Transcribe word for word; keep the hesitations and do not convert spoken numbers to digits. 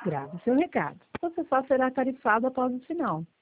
grave seu recado. Você só será tarifado após o sinal.